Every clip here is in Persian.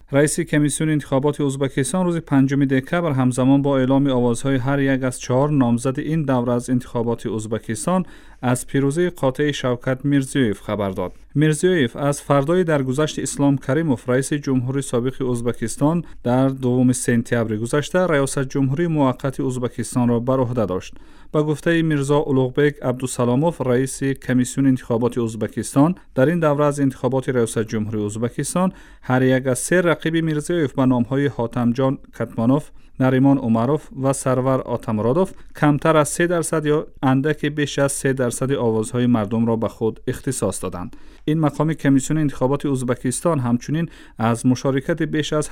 رئیس کمیسیون انتخابات ازبکستان روز 5 دکبر همزمان با اعلام آوازهای هر یک از 4 نامزد این دوره از انتخابات ازبکستان از پیروزی قاطع شوکت میرزیویف خبر داد. میرزیویف از فردای درگذشت اسلام کریموف رئیس جمهوری سابق ازبکستان در 2 سپتامبر گذشته ریاست جمهوری موقت ازبکستان را بر عهده داشت. با گفته میرزا اولوغبک عبدالسلاموف رئیس کمیسیون انتخابات ازبکستان، در این دوره از انتخابات ریاست جمهوری ازبکستان هر یک از 3 رقیب میرزیویف به نام‌های حاتمجان کتمانوف، نریمان عمروف و سرور آتمرادوف کمتر از 3% یا اندک بیش از 3% آوازهای مردم را به خود اختصاص دادند. این مقام کمیسیون انتخابات ازبکستان همچنین از مشارکت بیش از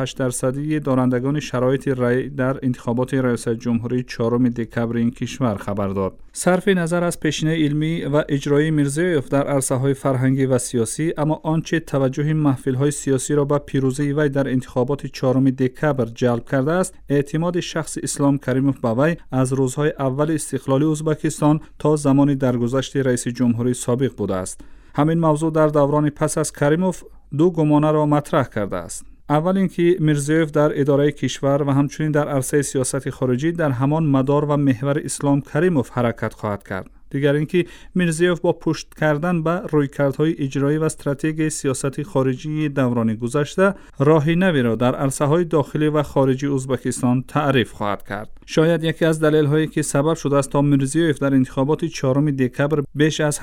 78% دارندگان شرایط رأی در انتخابات ریاست جمهوری 4 دکبر این کشور خبر داد. صرف نظر از پیشینه علمی و اجرایی میرزیویف در عرصه‌های فرهنگی و سیاسی، اما آنچه توجه محفل‌های سیاسی را به پیروزی وی در انتخابات 4 دکبر جلب کرده است، اعتماد شخص اسلام کریموف به وی از روزهای اول استقلال ازبکستان تا زمان درگذشت رئیس جمهوری سابق بوده است. همین موضوع در دوران پس از کریموف 2 گمانه را مطرح کرده است. اول اینکه میرزیویف در اداره کشور و همچنین در عرصه سیاست خارجی در همان مدار و محور اسلام کریموف حرکت خواهد کرد. دیگر اینکه میرزیویف با پشت کردن به رویکردهای اجرایی و استراتژی سیاست خارجی دوران گذشته راهی نوی را در عرصه‌های داخلی و خارجی ازبکستان تعریف خواهد کرد. شاید یکی از دلایل‌هایی که سبب شده است تا میرزیویف در انتخابات 4 دکبر بیش از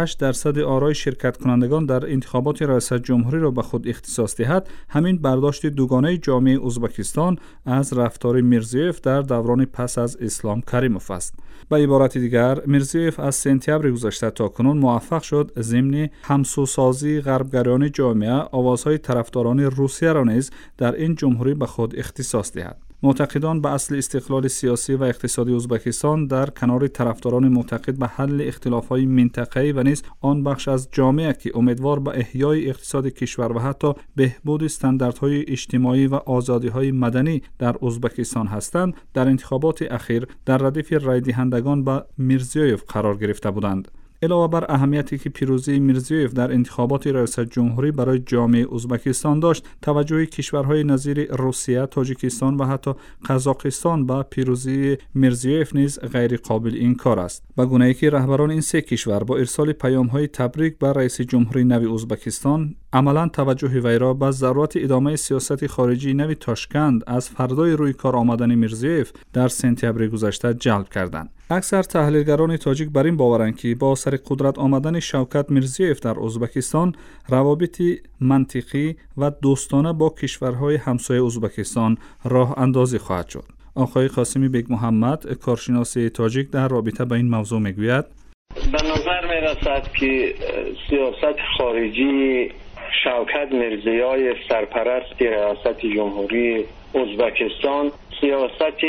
88% آرای شرکت کنندگان در انتخابات ریاست جمهوری را به خود اختصاص دهد، همین برداشت دوگانه جامعه ازبکستان از رفتار میرزیویف در دوران پس از اسلام کریموف است. به عبارت دیگر، میرزیویف از سپتامبر گذشته تا کنون موفق شد ضمن همسوسازی غربگرایان جامعه آوازهای طرفداران روسیه را نیز در این جمهوری به خود اختصاص دهد. معتقدان به اصل استقلال سیاسی و اقتصادی ازبکستان در کنار طرفداران معتقد به حل اختلاف‌های منطقه‌ای و نیز آن بخش از جامعه که امیدوار به احیای اقتصاد کشور و حتی بهبود استانداردهای اجتماعی و آزادی‌های مدنی در ازبکستان هستند، در انتخابات اخیر در ردیف رای دهندگان به میرزیویف قرار گرفته بودند. علاوه بر اهمیتی که پیروزی میرزیویف در انتخابات ریاست جمهوری برای جامعه ازبکستان داشت، توجه کشورهای نظیر روسیه، تاجیکستان و حتی قزاقستان به پیروزی میرزیویف نیز غیر قابل انکار است. به گونه‌ای که رهبران این 3 کشور با ارسال پیام‌های تبریک به رئیس جمهوری نو ازبکستان عملاً توجه وی را به ضرورت ادامه سیاست خارجی نو تاشکند از فردای روی کار آمدن میرزیویف در سپتامبر گذشته جلب کردند. اکثر تحلیلگران تاجیک بر این باورند که با سر قدرت آمدن شوکت میرزیویف در ازبکستان روابط منطقی و دوستانه با کشورهای همسایه ازبکستان راه اندازی خواهد شد. آقای قاسمی بیگ محمد، کارشناس تاجیک، در رابطه با این موضوع میگوید: به نظر میرسد که سیاست خارجی شوکت میرزیویف سرپرست ریاست جمهوری ازبکستان سیاست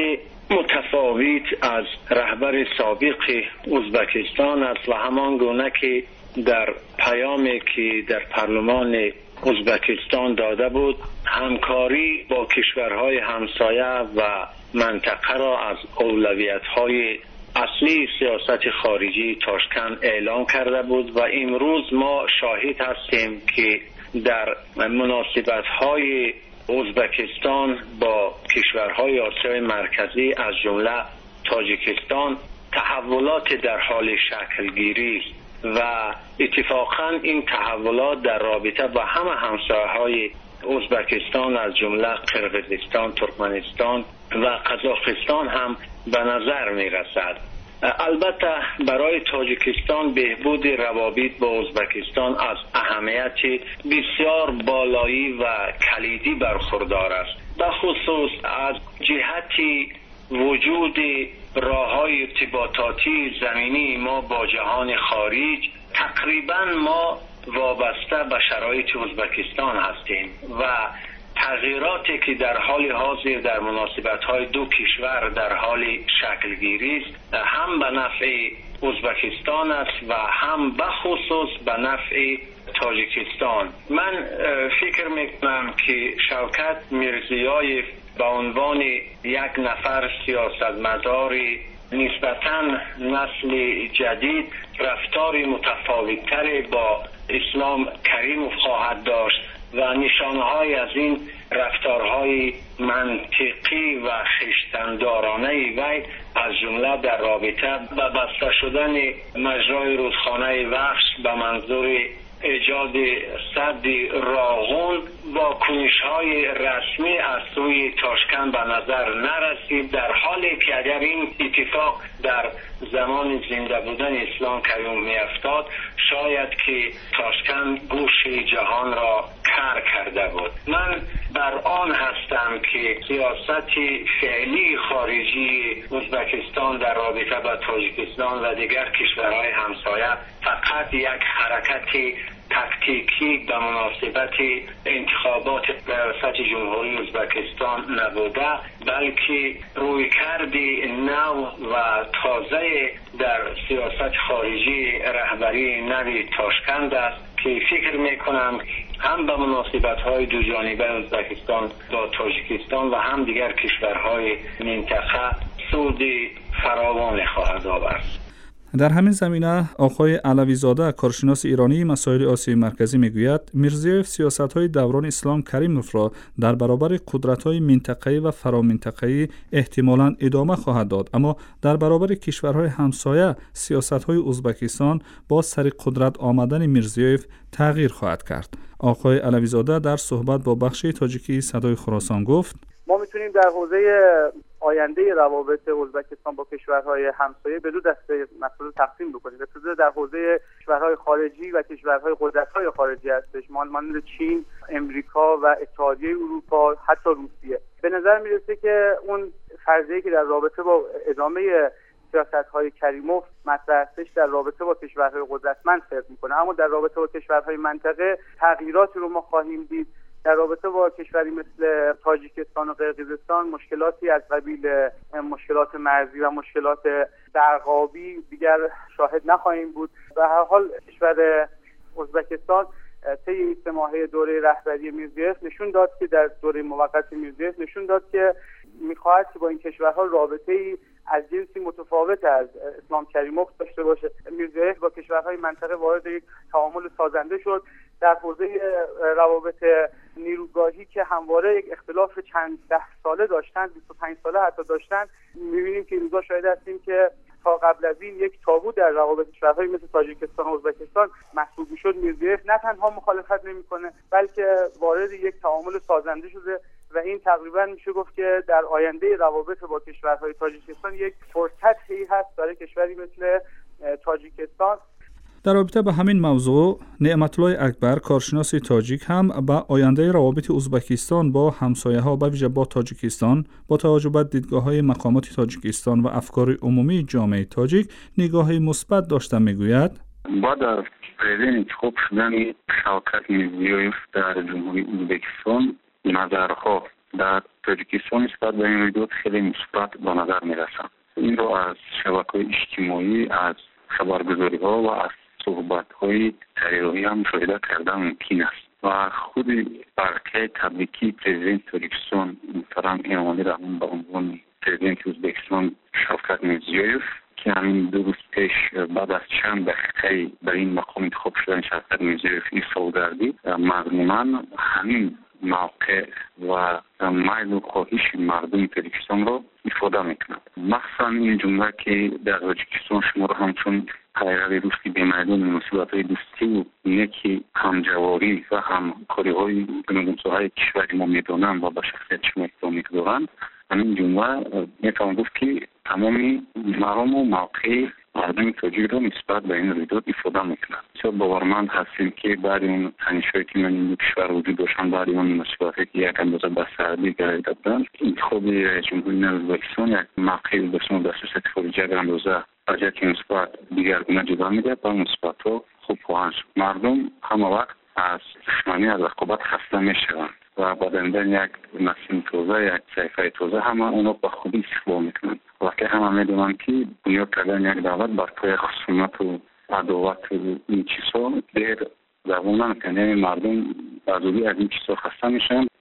متفاوت از رهبر سابق ازبکستان است و همان گونه که در پیامی که در پارلمان ازبکستان داده بود، همکاری با کشورهای همسایه و منطقه را از اولویت‌های اصلی سیاست خارجی تاشکند اعلام کرده بود و امروز ما شاهد هستیم که در مناسبت‌های ازبکستان با کشورهای آسیای مرکزی از جمله تاجیکستان تحولات در حال شکلگیری و اتفاقا این تحولات در رابطه با همه همسایه‌های ازبکستان از جمله قرقیزستان، ترکمنستان و قزاقستان هم به نظر می رسد. البته برای تاجیکستان بهبود روابط با ازبکستان از اهمیت بسیار بالایی و کلیدی برخوردار است، به خصوص از جهت وجود راه‌های ارتباطاتی زمینی ما با جهان خارج. تقریبا ما وابسته به شرایط ازبکستان هستیم و تغییراتی که در حال حاضر در مناسبت‌های 2 کشور در حال شکلگیری است، هم به نفع ازبکستان است و هم به خصوص به نفع تاجیکستان. من فکر میکنم که شوکت میرزیویف به عنوان یک نفر سیاستمدار نسبتاً نسل جدید رفتار متفاوت‌تری با اسلام کریموف خواهد داشت و نشانه‌های از این رفتارهای منطقی و خویشتن‌دارانه وی از جمله در رابطه با بسته شدن مجرای رودخانه وخش به منظور ایجاد سد راغون با کنش‌های رسمی از سوی تاشکند به نظر نرسید، در حالی که اگر این اتفاق در زمان زنده بودن اسلام کریم میافتاد شاید که تاشکند گوش جهان را کر کرده بود. من بر آن هستم که سیاست فعلی خارجی ازبکستان در رابطه با تاجیکستان و دیگر کشورهای همسایه فقط یک حرکت تکتیکی به مناسبت انتخابات ریاست جمهوری ازبکستان نبوده، بلکه رویکرد نو و تازه در سیاست خارجی رهبری نوی تاشکند است که فکر میکنم هم به مناسبت‌های دو جانبه ازبکستان با تاجیکستان و هم دیگر کشورهای منطقه سود فراوان خواهد آورد. در همین زمینه آقای علوی زاده کارشناس ایرانی مسائل آسیای مرکزی میگوید میرزیوف سیاست‌های دوران اسلام کریموف را در برابر قدرت‌های منطقه‌ای و فرامنطقه‌ای احتمالاً ادامه خواهد داد، اما در برابر کشورهای همسایه سیاست‌های ازبکستان با سر قدرت آمدن میرزیوف تغییر خواهد کرد. آقای علوی زاده در صحبت با بخش تاجیکی صدای خراسان گفت: ما میتونیم در حوزه آینده روابط ازبکستان با کشورهای همسایه به دو دسته مسئله تقسیم بکنیم. ابتدا در حوزه کشورهای خارجی و کشورهای قدرت‌های خارجی هستش، مانند چین، امریکا و اتحادیه اروپا، حتی روسیه. به نظر میرسه که اون فرضیه‌ای که در رابطه با ادامه سیاست‌های کریموف مطرح هستش در رابطه با کشورهای قدرتمند صدق میکنه، اما در رابطه با کشورهای منطقه تغییراتی رو ما خواهیم دید. در رابطه با کشوری مثل تاجیکستان و قرقیزستان مشکلاتی از قبیل مشکلات مرزی و مشکلات برقابی دیگر شاهد نخواهیم بود. به هر حال کشور ازبکستان طی 3 ماهه دوره رهبری میرزیوف نشون داد که در دوره موقت میرزیوف نشون داد که میخواهد که با این کشورها رابطه‌ای از جنسی متفاوت از اسلام کریموف داشته باشه. میرزیوف با کشورهای منطقه وارد یک تعامل سازنده شد. در حوزه روابط نیروگاهی که همواره یک اختلاف چند ده ساله داشتن، 25 ساله حتی داشتن، می‌بینیم که روزا شاهد هستیم که تا قبل از این یک تابو در روابط کشورهای مثل تاجیکستان و ازبکستان محسوب می‌شد. میرزیوف نه تنها مخالفت نمی‌کنه بلکه وارد یک تعامل سازنده شده و این تقریبا میشه گفت که در آینده روابط با کشورهای تاجیکستان یک فرصتی هست برای کشوری مثل تاجیکستان. در رابطه با همین موضوع نعمت الله اکبر کارشناس تاجیک هم به آینده روابط ازبکستان با همسایه‌ها به ویژه با تاجیکستان با توجه به دیدگاه‌های مقامات تاجیکستان و افکار عمومی جامعه تاجیک نگاهی مثبت داشته میگوید: بعد پیروی انتخاب شدن شوکت میرزیوف در جمهوری ازبکستان نظرها در تاجیکستان نسبت به این رویداد خیلی مثبت به نظر میرسد. این رو از شبکه‌های اجتماعی، از خبرگزاری‌ها و از صحبت‌های تاریخی هم مشاهده کردن ممکن است و خود برکه تبریکی پرزیدنت تاجیکستان محترم امامی رحمان به عنوان پرزیدنت ازبکستان شوکت میرزیوف که همین 2 روز پیش بعد از چند دقیقه در این مقام انتخاب شدن شوکت میرزیوف ایصال گردید، مضمونا همین موقع و میل و خواهش مردم تاجیکستان را افاده میکند. مخصوصا این جمله که در تاجیکستان شما را همچون پیرو روستی بی‌میدان مناسبت‌های دوستی و نیکی همجواری و همکاری‌های گوناگون‌های کشوری ما می‌دانند و به شخصیت شما احترام می‌گذارند، همین جمله می‌توان گفت که تمامی مقام و موقع مردم تاجیک را نسبت به این رویداد افاده می‌کند. بسیار باورمند هستیم که بعد اون تنش‌هایی که من این کشور وجود داشتن، بعد اون مسئولیتی که یک اندازه به سردی گراییده بودند، انتخاب جمهوری ازبکستان یک موقع ازبکستان در سیاست خارجی یک اندازه درجه که مثبت دیگرگونه جدا میده و مثبت‌ها خوب خواهند شد. مردم همه وقت از دشمنی از رقابت خسته میشوند و با دادن یک نسیم تازه، یک صحیفه تازه همه اونا با خوبی استفاده میکنند. وقتی همه میدونند که بنیاد کردن یک دولت بر پای خصومت و عداوت و این چیزها دیر دوام نمیکنه، یعنی مردم بزودی از این چیزها خسته میشن.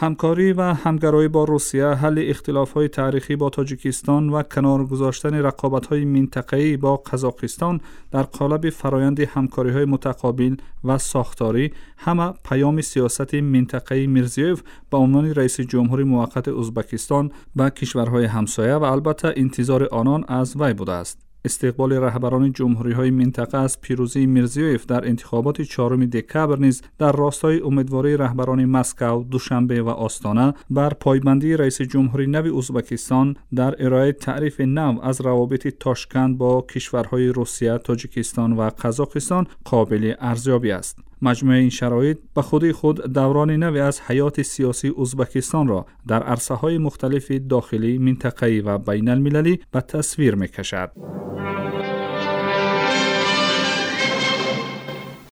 همکاری و همگرایی با روسیه، حل اختلاف‌های تاریخی با تاجیکستان و کنار گذاشتن رقابت‌های منطقه‌ای با قزاقستان در قالب فرایند همکاری‌های متقابل و ساختاری همه پیام سیاست منطقه‌ای میرزیویف به عنوان رئیس جمهوری موقت ازبکستان به کشورهای همسایه و البته انتظار آنان از وی بوده است. استقبال رهبران جمهوری‌های منطقه از پیروزی میرزیویف در انتخابات 4 دکبر نیز در راستای امیدواری رهبران مسکو، دوشنبه و آستانه بر پایبندی رئیس جمهوری نو ازبکستان در ارائه تعریف نو از روابط تاشکند با کشورهای روسیه، تاجیکستان و قزاقستان قابل ارزیابی است. مجموع این شرایط به خود دوران نوی از حیات سیاسی ازبکستان را در عرصه‌های مختلف داخلی، منطقه‌ای و بین المللی به تصویر می‌کشد.